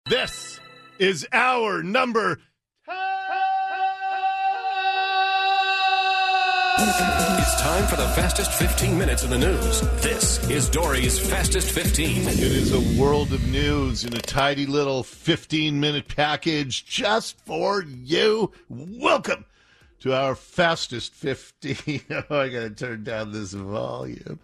This is our number. It's time for the fastest 15 minutes in the news. This is Dory's Fastest 15. It is a world of news in a tidy little 15-minute package just for you. Welcome to our Fastest 15. Oh, I got to turn down this volume.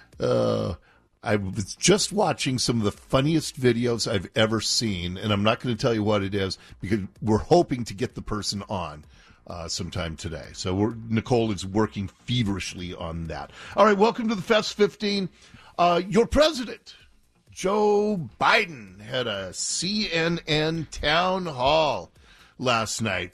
I was just watching some of the funniest videos I've ever seen, and I'm not going to tell you what it is because we're hoping to get the person on sometime today. So Nicole is working feverishly on that. All right, welcome to the Fast 15. Your president, Joe Biden, had a CNN town hall last night.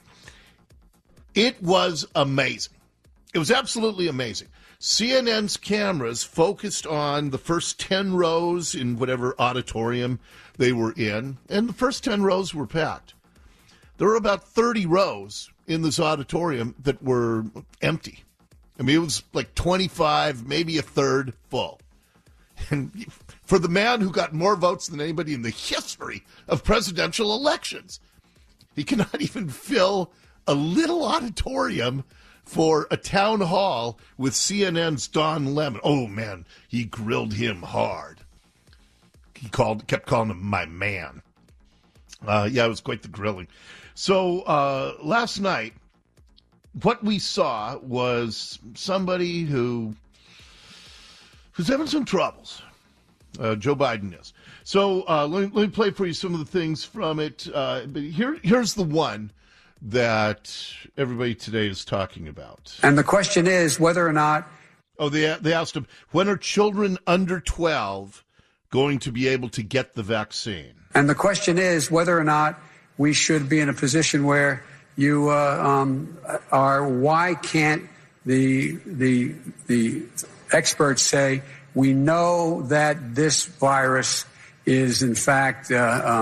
It was amazing. It was absolutely amazing. CNN's cameras focused on the first 10 rows in whatever auditorium they were in, and the first 10 rows were packed. There were about 30 rows in this auditorium that were empty. I mean, it was like 25, maybe a third full. And for the man who got more votes than anybody in the history of presidential elections, he cannot even fill a little auditorium for a town hall with CNN's Don Lemon. Oh, man, he grilled him hard. He kept calling him my man. Yeah, it was quite the grilling. So last night, what we saw was somebody who's having some troubles. Joe Biden is. So let me play for you some of the things from it. But here's the one that everybody today is talking about. And the question is whether or not... Oh, they asked him, when are children under 12 going to be able to get the vaccine? And the question is whether or not we should be in a position where you are... Why can't the experts say, we know that this virus is, in fact,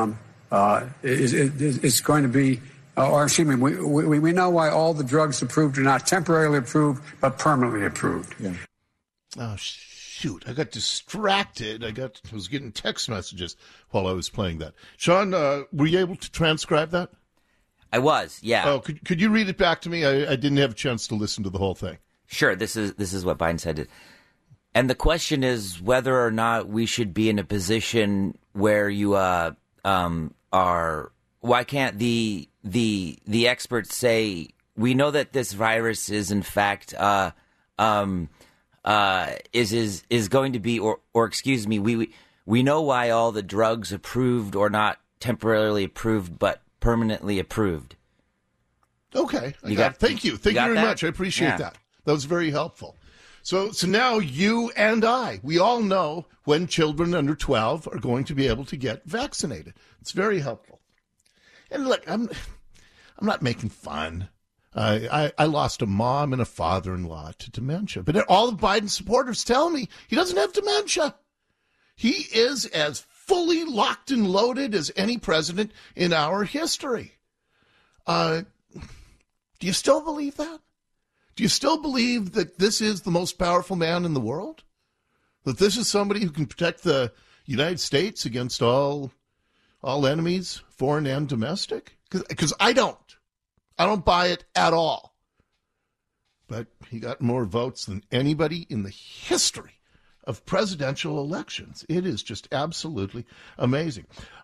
is going to be... Or excuse me, we know why all the drugs approved are not temporarily approved, but permanently approved. Yeah. Oh, shoot. I got distracted. I was getting text messages while I was playing that. Sean, were you able to transcribe that? I was, yeah. Oh, could you read it back to me? I didn't have a chance to listen to the whole thing. Sure. This is what Biden said. And the question is whether or not we should be in a position where you are... Why can't the experts say we know that this virus is in fact is going to be or excuse me, we know why all the drugs approved or not temporarily approved but permanently approved. Okay. Thank you very much. I appreciate that. That was very helpful. So now you and I, we all know when children under 12 are going to be able to get vaccinated. It's very helpful. And look, I'm not making fun. I lost a mom and a father-in-law to dementia. But all of Biden's supporters tell me he doesn't have dementia. He is as fully locked and loaded as any president in our history. Do you still believe that? Do you still believe that this is the most powerful man in the world? That this is somebody who can protect the United States against all enemies, foreign and domestic? Because I don't buy it at all. But he got more votes than anybody in the history of presidential elections. It is just absolutely amazing.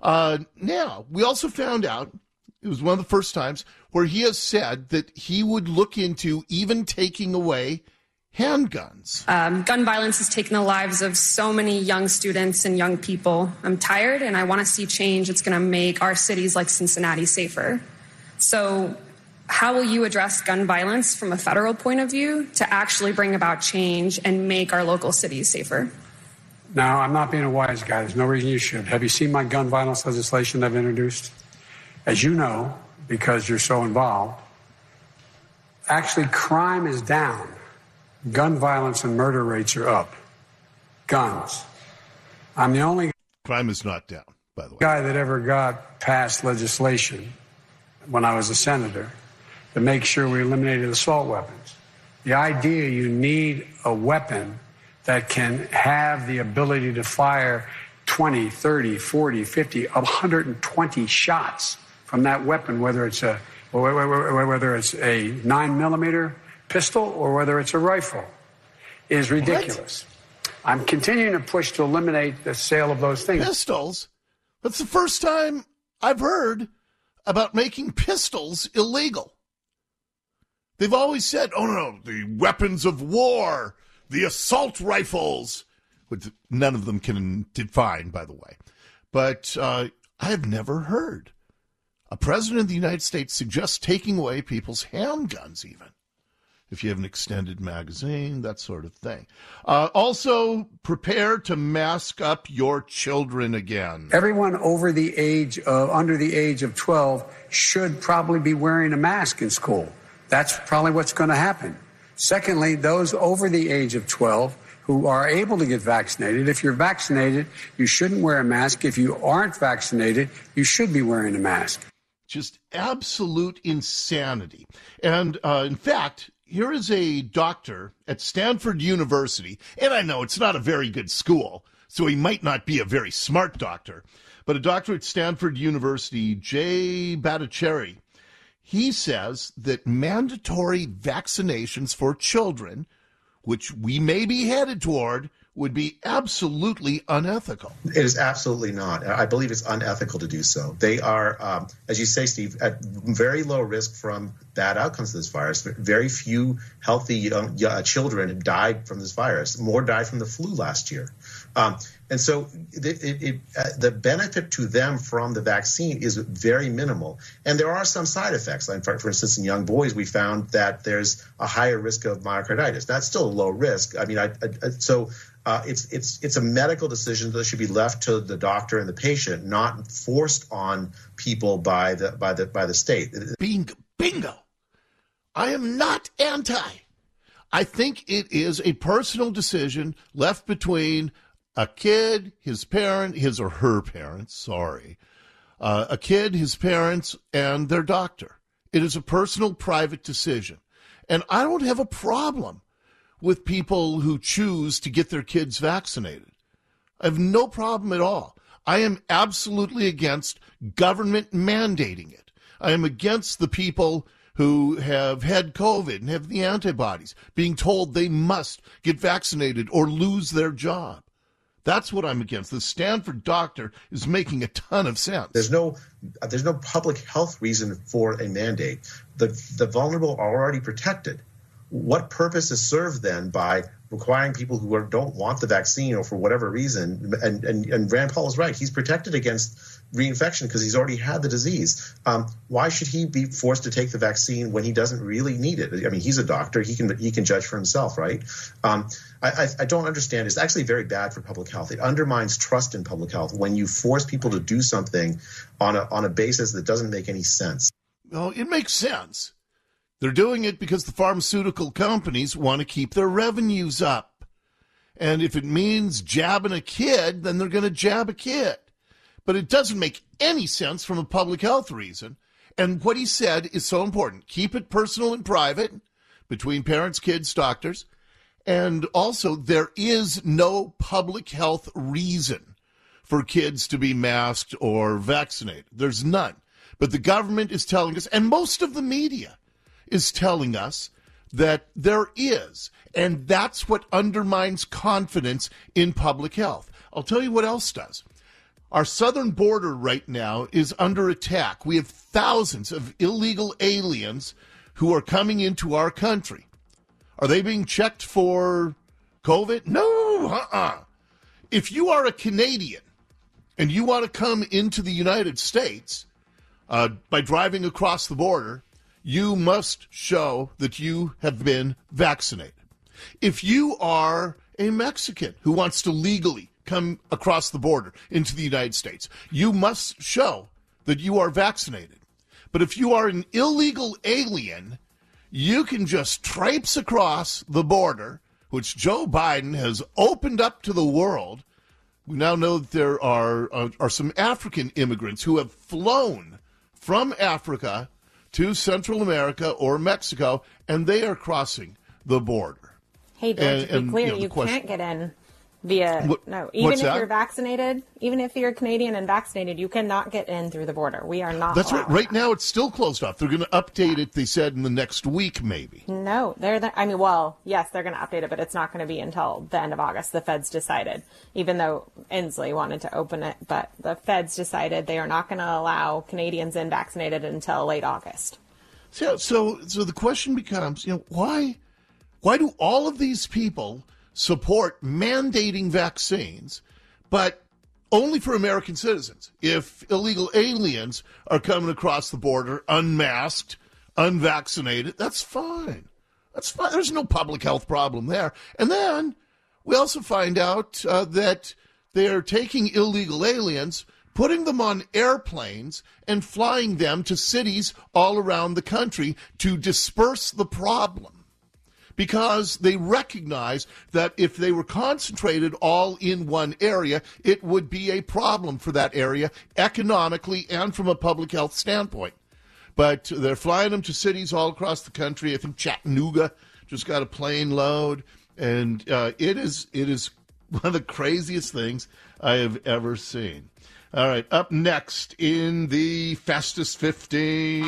Now, we also found out, it was one of the first times, where he has said that he would look into even taking away handguns. Gun violence has taken the lives of so many young students and young people. I'm tired and I want to see change. It's going to make our cities like Cincinnati safer. So how will you address gun violence from a federal point of view to actually bring about change and make our local cities safer? Now, I'm not being a wise guy. There's no reason you should. Have you seen my gun violence legislation I've introduced? As you know, because you're so involved, actually crime is down. Gun violence and murder rates are up. Guns. I'm the only crime is not down, by the way. Guy that ever got passed legislation when I was a senator to make sure we eliminated assault weapons. The idea you need a weapon that can have the ability to fire 20, 30, 40, 50, 120 shots from that weapon, whether it's a 9mm pistol or whether it's a rifle, is ridiculous. What? I'm continuing to push to eliminate the sale of those things. Pistols? That's the first time I've heard about making pistols illegal. They've always said, oh, no, the weapons of war, the assault rifles, which none of them can define, by the way. But I have never heard a president of the United States suggest taking away people's handguns even, if you have an extended magazine, that sort of thing. Also, prepare to mask up your children again. Everyone under the age of 12 should probably be wearing a mask in school. That's probably what's going to happen. Secondly, those over the age of 12 who are able to get vaccinated, if you're vaccinated, you shouldn't wear a mask. If you aren't vaccinated, you should be wearing a mask. Just absolute insanity. And in fact, here is a doctor at Stanford University, and I know it's not a very good school, so he might not be a very smart doctor, but a doctor at Stanford University, Jay Bhattacharya, he says that mandatory vaccinations for children, which we may be headed toward, would be absolutely unethical. It is absolutely not. I believe it's unethical to do so. They are, as you say, Steve, at very low risk from bad outcomes of this virus. Very few healthy young children died from this virus. More died from the flu last year. And so the benefit to them from the vaccine is very minimal. And there are some side effects. Like for instance, in young boys, we found that there's a higher risk of myocarditis. That's still a low risk. I mean, it's a medical decision that should be left to the doctor and the patient, not forced on people by the state. Bingo. I am not anti. I think it is a personal decision left between a kid, his parent, his or her parents, a kid, his parents, and their doctor. It is a personal, private decision. And I don't have a problem with people who choose to get their kids vaccinated. I have no problem at all. I am absolutely against government mandating it. I am against the people who have had COVID and have the antibodies being told they must get vaccinated or lose their job. That's what I'm against. The Stanford doctor is making a ton of sense. There's no public health reason for a mandate. The vulnerable are already protected. What purpose is served then by requiring people who don't want the vaccine or for whatever reason? And Rand Paul is right. He's protected against reinfection because he's already had the disease. Why should he be forced to take the vaccine when he doesn't really need it? I mean, he's a doctor. He can judge for himself, right? I don't understand. It's actually very bad for public health. It undermines trust in public health when you force people to do something on a basis that doesn't make any sense. Well, it makes sense. They're doing it because the pharmaceutical companies want to keep their revenues up. And if it means jabbing a kid, then they're going to jab a kid. But it doesn't make any sense from a public health reason. And what he said is so important. Keep it personal and private between parents, kids, doctors. And also, there is no public health reason for kids to be masked or vaccinated. There's none. But the government is telling us, and most of the media is telling us, that there is. And that's what undermines confidence in public health. I'll tell you what else does. Our southern border right now is under attack. We have thousands of illegal aliens who are coming into our country. Are they being checked for COVID? No. If you are a Canadian and you want to come into the United States by driving across the border, you must show that you have been vaccinated. If you are a Mexican who wants to legally come across the border into the United States, you must show that you are vaccinated. But if you are an illegal alien, you can just traipse across the border, which Joe Biden has opened up to the world. We now know that there are some African immigrants who have flown from Africa to Central America or Mexico, and they are crossing the border. Hey, George, to be clear, you can't get in Even if that? you're vaccinated, even if you're Canadian and vaccinated, you cannot get in through the border. We are not. That's right. Right now, it's still closed off. They're going to update it, they said, in the next week, maybe. No, yes, they're going to update it, but it's not going to be until the end of August. The feds decided, even though Inslee wanted to open it, but the feds decided they are not going to allow Canadians in vaccinated until late August. So the question becomes, why do all of these people support mandating vaccines, but only for American citizens? If illegal aliens are coming across the border unmasked, unvaccinated, that's fine. That's fine. There's no public health problem there. And then we also find out that they're taking illegal aliens, putting them on airplanes, and flying them to cities all around the country to disperse the problem. Because they recognize that if they were concentrated all in one area, it would be a problem for that area economically and from a public health standpoint. But they're flying them to cities all across the country. I think Chattanooga just got a plane load. And it is one of the craziest things I have ever seen. All right, up next in the Fastest 15.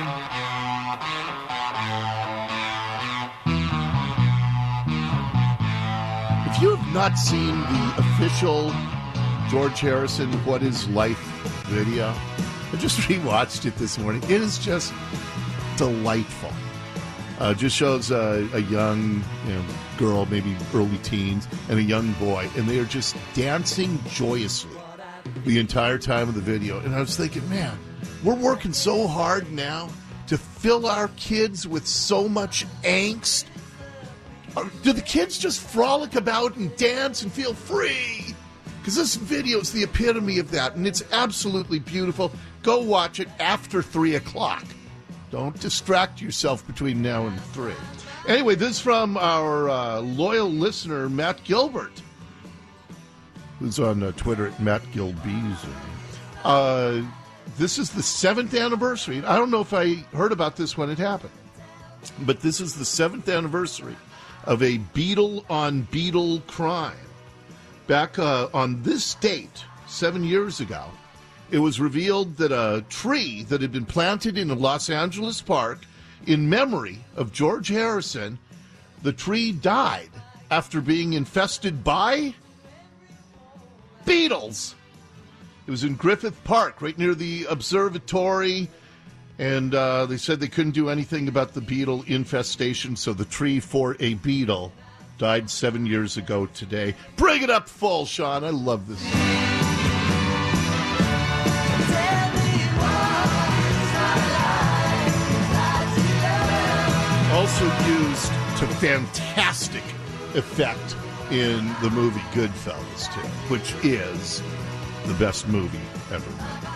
If you have not seen the official George Harrison What Is Life video, I just rewatched it this morning. It is just delightful. Just shows a young girl, maybe early teens, and a young boy, and they are just dancing joyously the entire time of the video. And I was thinking, man, we're working so hard now to fill our kids with so much angst. Do the kids just frolic about and dance and feel free? Because this video is the epitome of that, and it's absolutely beautiful. Go watch it after 3 o'clock. Don't distract yourself between now and 3. Anyway, this is from our loyal listener, Matt Gilbert, who's on Twitter at Matt Gilbeezy. This is the 7th anniversary. I don't know if I heard about this when it happened, but this is the 7th anniversary of a Beetle-on-Beetle crime. Back on this date, 7 years ago, it was revealed that a tree that had been planted in a Los Angeles park in memory of George Harrison, the tree died after being infested by beetles. It was in Griffith Park, right near the observatory, and they said they couldn't do anything about the beetle infestation, so the tree for a beetle died 7 years ago today. Bring it up full, Sean. I love this. Also used to fantastic effect in the movie Goodfellas, too, which is the best movie ever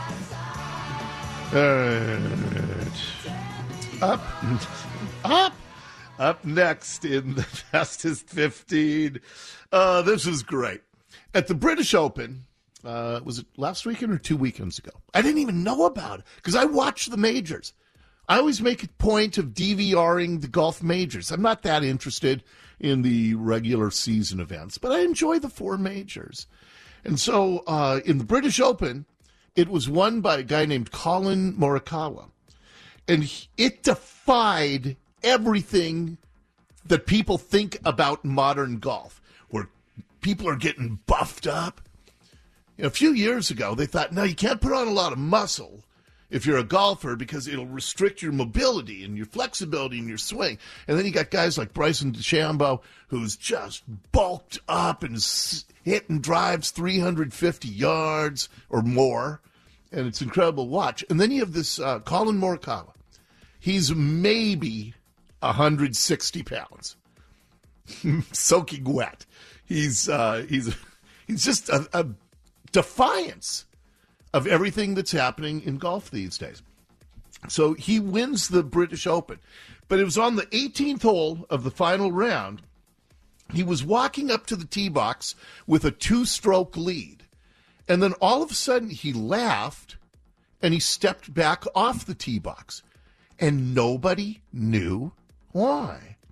made. Up next in the Fastest 15. This is great. At the British Open, was it last weekend or 2 weekends ago? I didn't even know about it because I watch the majors. I always make a point of DVRing the golf majors. I'm not that interested in the regular season events, but I enjoy the 4 majors. And so in the British Open, it was won by a guy named Colin Morikawa. And it defied everything that people think about modern golf, where people are getting buffed up. A few years ago, they thought, no, you can't put on a lot of muscle if you're a golfer because it'll restrict your mobility and your flexibility and your swing. And then you got guys like Bryson DeChambeau, who's just bulked up and hitting drives 350 yards or more. And it's incredible to watch. And then you have this Colin Morikawa. He's maybe 160 pounds, soaking wet. He's just a defiance of everything that's happening in golf these days. So he wins the British Open. But it was on the 18th hole of the final round. He was walking up to the tee box with a 2-stroke lead. And then all of a sudden he laughed and he stepped back off the tee box. And nobody knew why.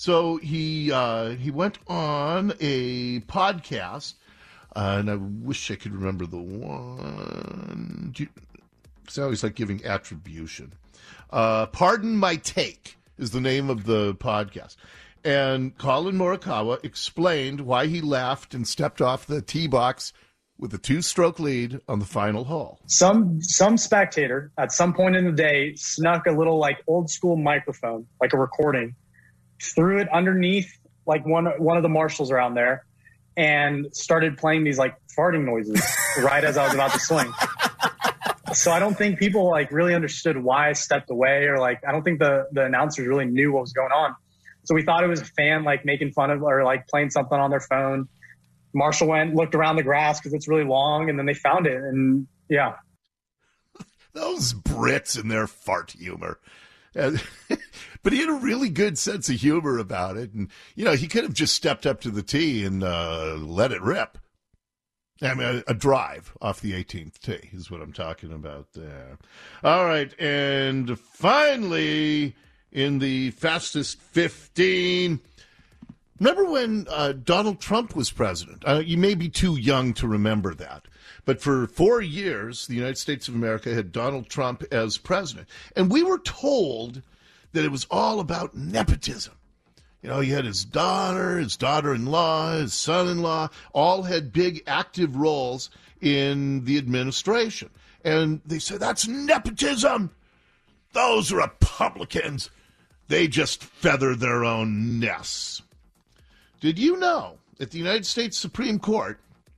So he went on a podcast, and I wish I could remember the one. It's always like giving attribution. Pardon My Take is the name of the podcast. And Colin Morikawa explained why he laughed and stepped off the tee box with a 2-stroke lead on the final hole. Some spectator at some point in the day snuck a little like old school microphone, like a recording, threw it underneath like one of the marshals around there, and started playing these like farting noises right as I was about to swing. So I don't think people like really understood why I stepped away, or like I don't think the announcers really knew what was going on. So we thought it was a fan like making fun of or like playing something on their phone. Marshall went, looked around the grass because it's really long, and then they found it. And yeah. Those Brits and their fart humor. But he had a really good sense of humor about it. And, you know, he could have just stepped up to the tee and let it rip. I mean, a drive off the 18th tee is what I'm talking about there. All right. And finally, in the fastest 15, remember when Donald Trump was president? You may be too young to remember that. But for 4 years, the United States of America had Donald Trump as president. And we were told that it was all about nepotism. You know, he had his daughter-in-law, his son-in-law, all had big active roles in the administration. And they said, that's nepotism. Those Republicans, they just feather their own nests. Did you know at the United States Supreme Court,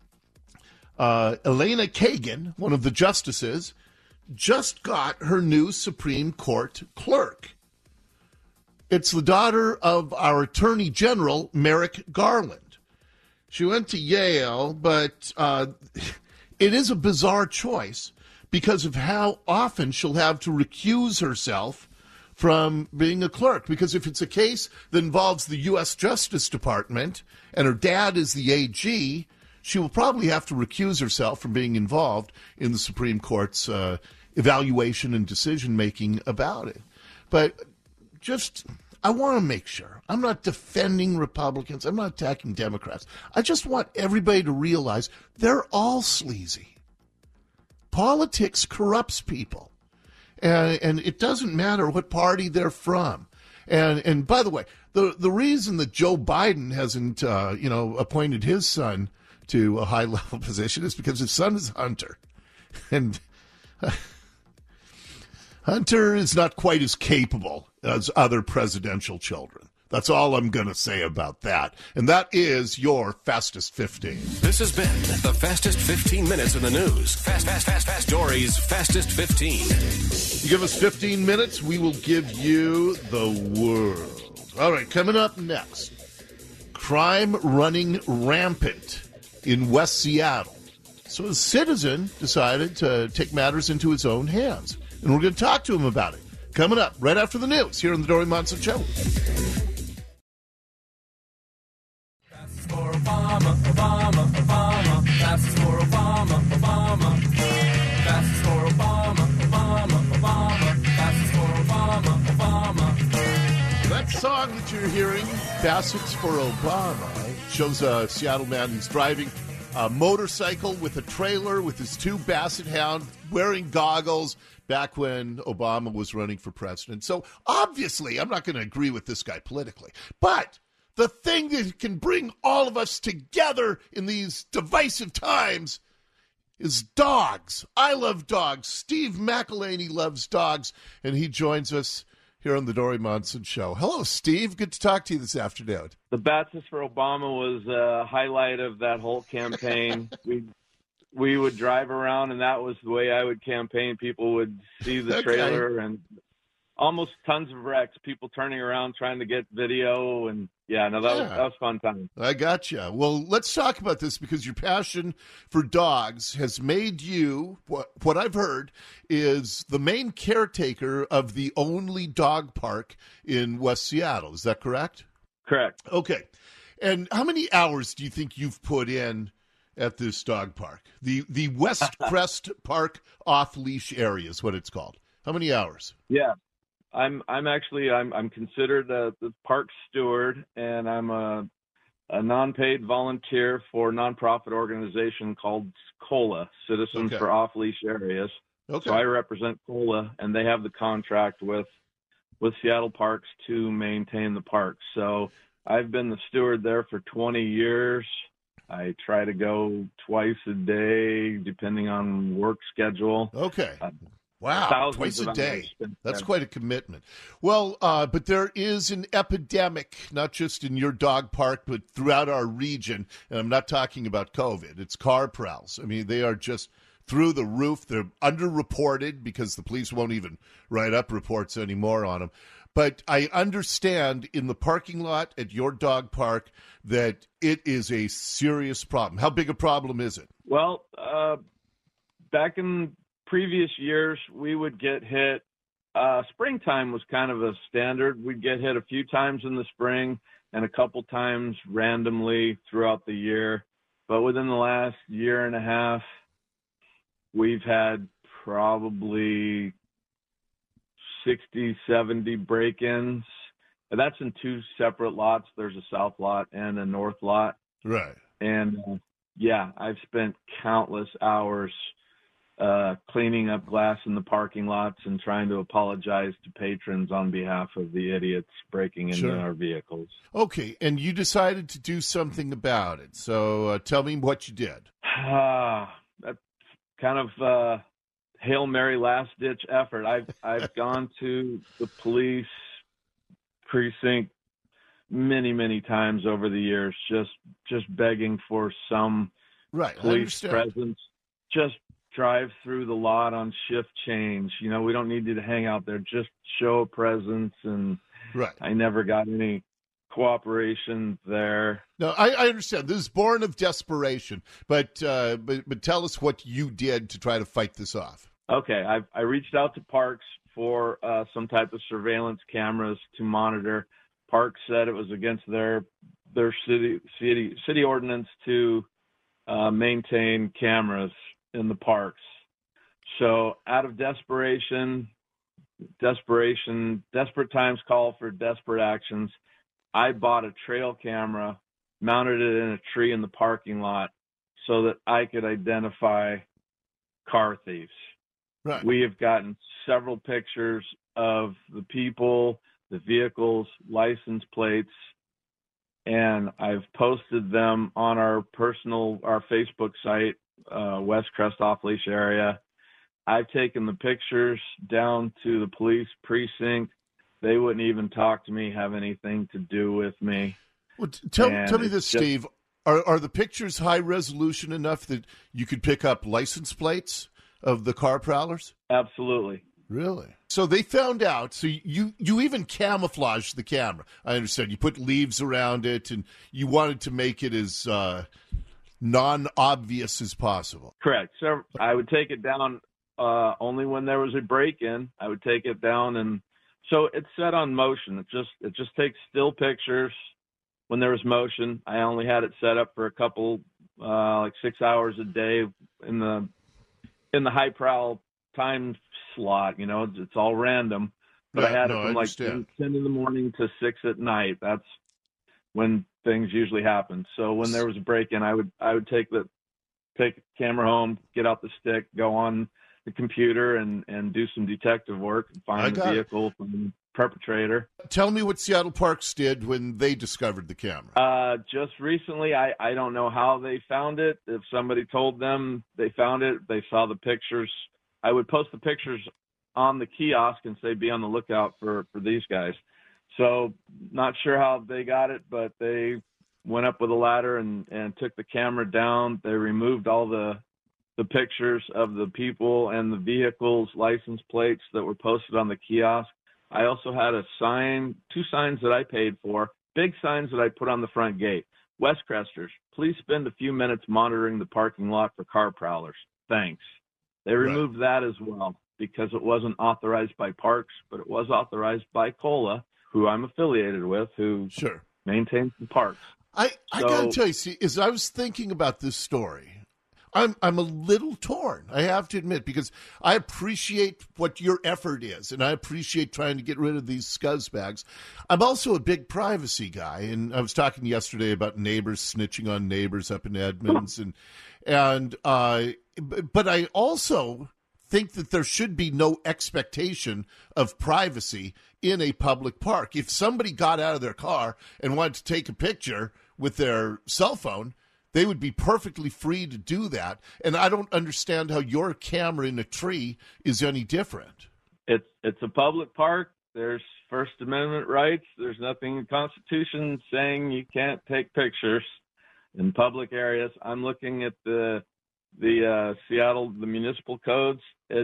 Elena Kagan, one of the justices, just got her new Supreme Court clerk? It's the daughter of our Attorney General, Merrick Garland. She went to Yale, but it is a bizarre choice because of how often she'll have to recuse herself from being a clerk. Because if it's a case that involves the U.S. Justice Department and her dad is the AG, she will probably have to recuse herself from being involved in the Supreme Court's evaluation and decision-making about it. But just, I want to make sure. I'm not defending Republicans. I'm not attacking Democrats. I just want everybody to realize they're all sleazy. Politics corrupts people. And it doesn't matter what party they're from. And by the way, the reason that Joe Biden hasn't, appointed his son to a high-level position is because his son is Hunter. And Hunter is not quite as capable as other presidential children. That's all I'm going to say about that. And that is your Fastest 15. This has been the Fastest 15 Minutes in the News. Fast. Dory's Fastest 15. You give us 15 minutes, we will give you the world. All right, coming up next, crime running rampant in West Seattle. So a citizen decided to take matters into his own hands. And we're going to talk to him about it. Coming up right after the news here on the Dory Monson Show. Fastest for Obama, Obama, Obama. Fastest for Obama, Obama. Fastest for Obama, Obama, Obama. Fastest for Obama, Obama. That song that you're hearing, Fastest for Obama, shows a Seattle man who's driving a motorcycle with a trailer with his 2 Basset Hounds, wearing goggles, back when Obama was running for president. So obviously, I'm not going to agree with this guy politically. But the thing that can bring all of us together in these divisive times is dogs. I love dogs. Steve McElhaney loves dogs, and he joins us here on the Dory Monson Show. Hello, Steve. Good to talk to you this afternoon. The Baptist for Obama was a highlight of that whole campaign. We would drive around, and that was the way I would campaign. People would see the trailer, and almost tons of wrecks, people turning around trying to get video, and that was fun time. I gotcha. Well, let's talk about this because your passion for dogs has made you, what I've heard, is the main caretaker of the only dog park in West Seattle. Is that correct? Correct. Okay. And how many hours do you think you've put in at this dog park? The West Crest Park off-leash area is what it's called. How many hours? Yeah. I'm considered the park steward, and I'm a non-paid volunteer for a nonprofit organization called COLA, Citizens for Off-Leash Areas. Okay. So I represent COLA, and they have the contract with Seattle Parks to maintain the park. So I've been the steward there for 20 years. I try to go twice a day, depending on work schedule. Okay. Wow, twice a day. That's quite a commitment. Well, but there is an epidemic, not just in your dog park, but throughout our region. And I'm not talking about COVID. It's car prowls. I mean, they are just through the roof. They're underreported because the police won't even write up reports anymore on them. But I understand in the parking lot at your dog park that it is a serious problem. How big a problem is it? Well, back in previous years, we would get hit. Springtime was kind of a standard. We'd get hit a few times in the spring and a couple times randomly throughout the year. But within the last year and a half, we've had probably 60, 70 break-ins. And that's in two separate lots. There's a south lot and a north lot. Right. And, I've spent countless hours cleaning up glass in the parking lots and trying to apologize to patrons on behalf of the idiots breaking into our vehicles. Okay, and you decided to do something about it. So tell me what you did. That's kind of Hail Mary last-ditch effort. I've gone to the police precinct many times over the years, just begging for some police presence. Just drive through the lot on shift change. You know, we don't need you to hang out there. Just show a presence. And I never got any cooperation there. No, I understand. This is born of desperation. But tell us what you did to try to fight this off. Okay, I reached out to Parks for some type of surveillance cameras to monitor. Parks said it was against their city ordinance to maintain cameras in the parks. So out of desperate times call for desperate actions, I bought a trail camera, mounted it in a tree in the parking lot so that I could identify car thieves. Right. We have gotten several pictures of the people, the vehicles, license plates, and I've posted them on our Facebook site, Westcrest Off-Leash Area. I've taken the pictures down to the police precinct. They wouldn't even talk to me, have anything to do with me. Well, tell me this, Steve. Are the pictures high resolution enough that you could pick up license plates of the car prowlers? Absolutely. Really? So they found out. So you even camouflaged the camera. I understand. You put leaves around it, and you wanted to make it as non-obvious as possible. Correct. So I would take it down only when there was a break-in. I would take it down, and so it's set on motion. It just takes still pictures when there was motion. I only had it set up for a couple, like 6 hours a day in the high prowl time slot. You know, it's all random. But I had it from like 10 in the morning to 6 at night. That's when things usually happen. So when there was a break-in, I would take the camera home, get out the stick, go on the computer and do some detective work and find the vehicle from the perpetrator. Tell me what Seattle Parks did when they discovered the camera. Just recently, I don't know how they found it. If somebody told them they found it, they saw the pictures. I would post the pictures on the kiosk and say, be on the lookout for these guys. So not sure how they got it, but they went up with a ladder and took the camera down. They removed all the pictures of the people and the vehicles' license plates that were posted on the kiosk. I also had two signs that I paid for, big signs that I put on the front gate. Westcresters, please spend a few minutes monitoring the parking lot for car prowlers. Thanks. They removed that as well because it wasn't authorized by Parks, but it was authorized by COLA, who I'm affiliated with, who maintains the parks. I got to tell you, see, as I was thinking about this story, I'm a little torn, I have to admit, because I appreciate what your effort is, and I appreciate trying to get rid of these scuzzbags. I'm also a big privacy guy, and I was talking yesterday about neighbors snitching on neighbors up in Edmonds, but I also think that there should be no expectation of privacy in a public park. If somebody got out of their car and wanted to take a picture with their cell phone, they would be perfectly free to do that. And I don't understand how your camera in a tree is any different. It's a public park. There's First Amendment rights. There's nothing in the Constitution saying you can't take pictures in public areas. I'm looking at the Seattle, the municipal codes.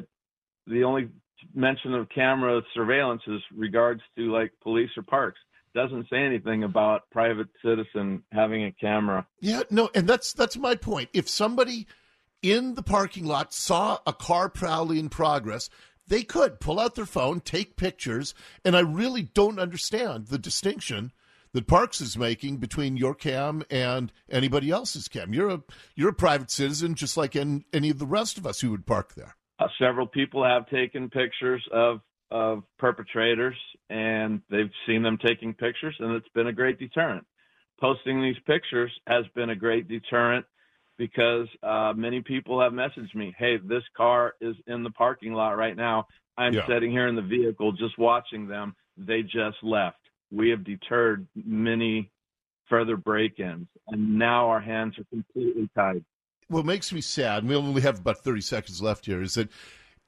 The only mention of camera surveillance is regards to like police or parks. Doesn't say anything about private citizen having a camera. Yeah, no, and that's my point. If somebody in the parking lot saw a car proudly in progress, they could pull out their phone, take pictures, and I really don't understand the distinction that Parks is making between your cam and anybody else's cam. You're a private citizen just like any of the rest of us who would park there. Several people have taken pictures of perpetrators, and they've seen them taking pictures, and it's been a great deterrent. Posting these pictures has been a great deterrent because many people have messaged me, hey, this car is in the parking lot right now. I'm sitting here in the vehicle just watching them. They just left. We have deterred many further break-ins, and now our hands are completely tied. What makes me sad, and we only have about 30 seconds left here, is that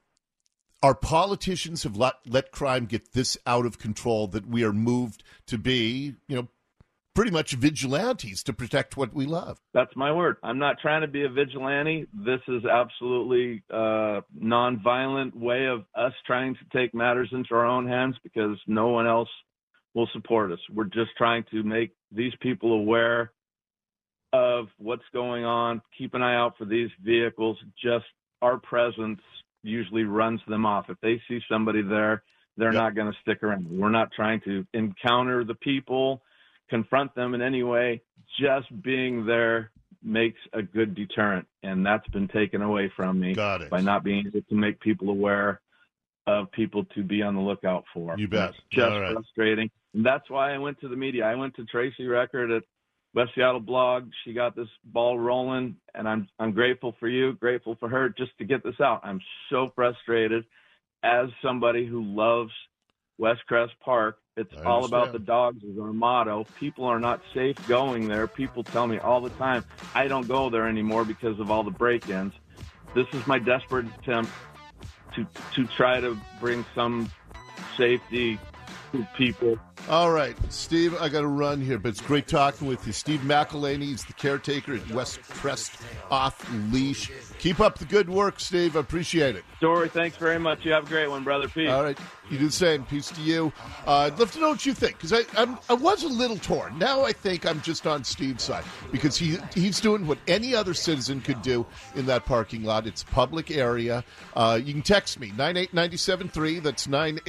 our politicians have let crime get this out of control that we are moved to be, pretty much vigilantes to protect what we love. That's my word. I'm not trying to be a vigilante. This is absolutely a nonviolent way of us trying to take matters into our own hands because no one else will support us. We're just trying to make these people aware of what's going on, keep an eye out for these vehicles. Just our presence usually runs them off. If they see somebody there, they're not going to stick around. We're not trying to encounter the people, confront them in any way. Just being there makes a good deterrent, and that's been taken away from me by not being able to make people aware of people to be on the lookout for. You bet. It's just frustrating. And that's why I went to the media. I went to Tracy Record at West Seattle Blog. She got this ball rolling, and I'm grateful for you, grateful for her just to get this out. I'm so frustrated as somebody who loves West Crest Park. It's all about the dogs is our motto. People are not safe going there. People tell me all the time, I don't go there anymore because of all the break-ins. This is my desperate attempt to try to bring some safety to people. All right, Steve, I got to run here, but it's great talking with you. Steve McElhaney is the caretaker at West Crest Off Leash. Keep up the good work, Steve. I appreciate it. Dory, thanks very much. You have a great one, brother. Peace. All right, you do the same. Peace to you. I'd love to know what you think, because I was a little torn. Now I think I'm just on Steve's side, because he's doing what any other citizen could do in that parking lot. It's a public area. You can text me, 98973. That's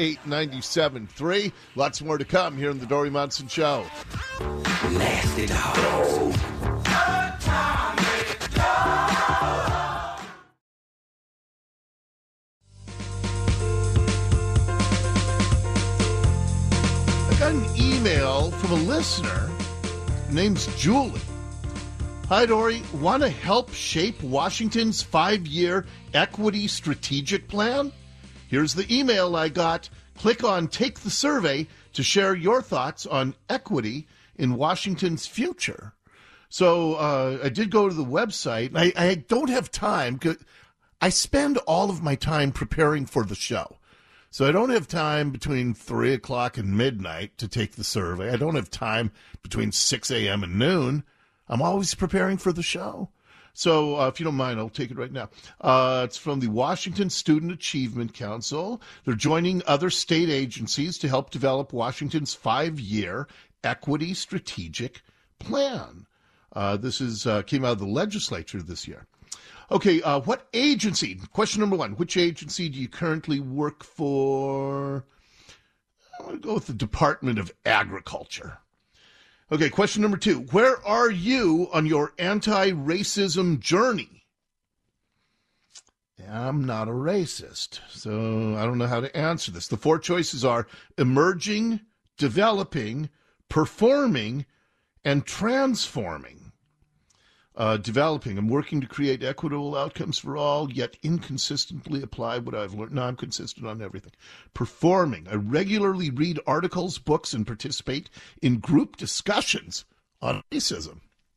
98973. Lots more to come here in the Dory Monson Show. Nasty dogs. I got an email from a listener. Her name's Julie. Hi, Dory. Want to help shape Washington's 5-year equity strategic plan? Here's the email I got. Click on Take the Survey to share your thoughts on equity in Washington's future. So I did go to the website. I don't have time. I spend all of my time preparing for the show. So I don't have time between 3 o'clock and midnight to take the survey. I don't have time between 6 a.m. and noon. I'm always preparing for the show. So if you don't mind, I'll take it right now. It's from the Washington Student Achievement Council. They're joining other state agencies to help develop Washington's 5-year equity strategic plan. This came out of the legislature this year. Okay, what agency? Question number 1. Which agency do you currently work for? I'm going to go with the Department of Agriculture. Okay, question number 2. Where are you on your anti-racism journey? I'm not a racist, so I don't know how to answer this. The 4 choices are emerging, developing, performing, and transforming. Developing, I'm working to create equitable outcomes for all, yet inconsistently apply what I've learned. No, I'm consistent on everything. Performing, I regularly read articles, books, and participate in group discussions on racism.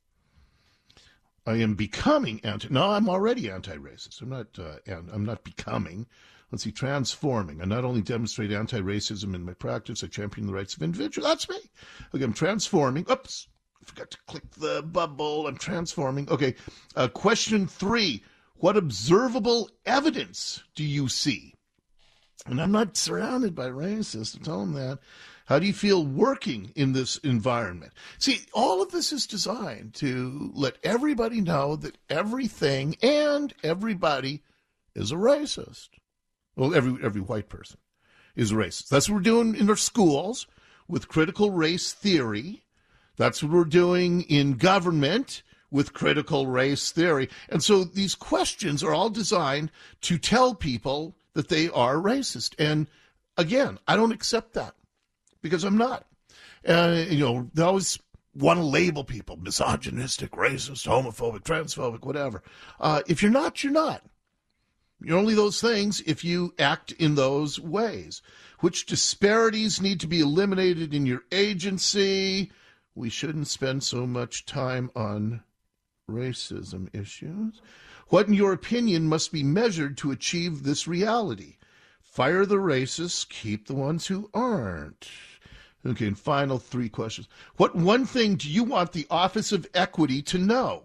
I am becoming I'm already anti-racist. I'm not becoming. Let's see, transforming. I not only demonstrate anti-racism in my practice, I champion the rights of individuals. That's me. Okay, I'm transforming. Oops. Forgot to click the bubble. I'm transforming. Okay. Question 3. What observable evidence do you see? And I'm not surrounded by racists. Tell them that. How do you feel working in this environment? See, all of this is designed to let everybody know that everything and everybody is a racist. Well, every white person is a racist. That's what we're doing in our schools with critical race theory. That's what we're doing in government with critical race theory. And so these questions are all designed to tell people that they are racist. And again, I don't accept that because I'm not. They always want to label people misogynistic, racist, homophobic, transphobic, whatever. If you're not, you're not. You're only those things if you act in those ways. Which disparities need to be eliminated in your agency? We shouldn't spend so much time on racism issues. What, in your opinion, must be measured to achieve this reality? Fire the racists, keep the ones who aren't. Okay, and final 3 questions. What one thing do you want the Office of Equity to know?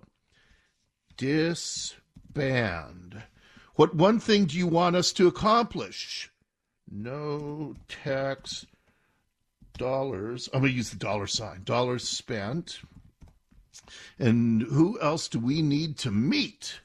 Disband. What one thing do you want us to accomplish? No tax dollars. I'm going to use the $sign. Dollars spent. And who else do we need to meet?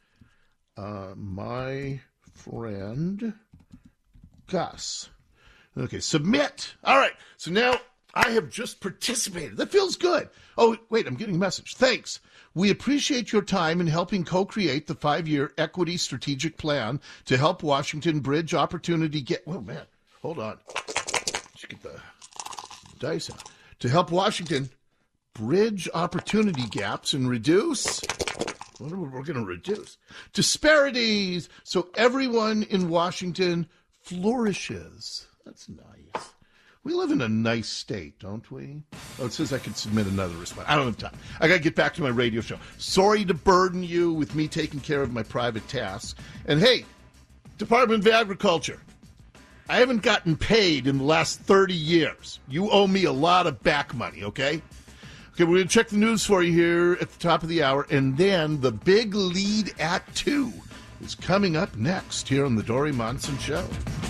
My friend Gus. Okay, submit. All right. So now I have just participated. That feels good. Oh, wait, I'm getting a message. Thanks. We appreciate your time in helping co-create the 5-year equity strategic plan to help Washington bridge opportunity Oh, man. Hold on. Let's get the dice out. To help Washington bridge opportunity gaps and reduce, what are we going to reduce? Disparities, so everyone in Washington flourishes. That's nice. We live in a nice state, don't we? Oh, it says I can submit another response. I don't have time. I got to get back to my radio show. Sorry to burden you with me taking care of my private tasks. And hey, Department of Agriculture, I haven't gotten paid in the last 30 years. You owe me a lot of back money, okay? Okay, we're going to check the news for you here at the top of the hour, and then the big lead at 2 is coming up next here on the Dori Monson Show.